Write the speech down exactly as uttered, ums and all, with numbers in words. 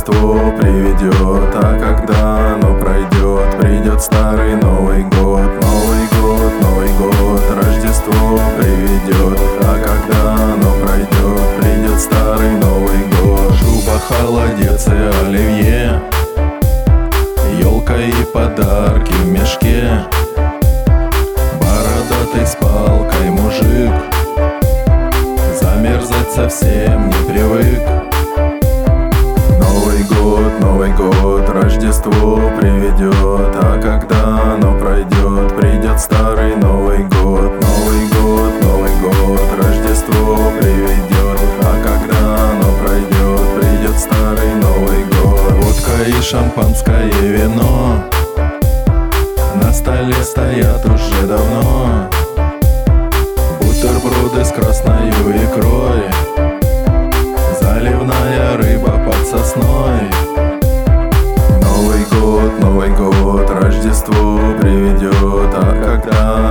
Рождество приведет, а когда оно пройдет, придет старый Новый год. Новый год, Новый год, Рождество приведет, а когда оно пройдет, придет старый Новый год. Шуба, холодец и оливье, елка и подарки в мешке, бородатый с палкой мужик замерзать совсем не привык. Новый год, Новый год, Рождество приведет, а когда оно пройдет, придет старый Новый год. Новый год, Новый год, Рождество приведет, а когда оно пройдет, придет старый Новый год. Водка и шампанское и вино на столе стоят уже давно, бутерброды с красною икрой, заливная рыба под сосной. Новый год, Новый год, Рождество приведет, а когда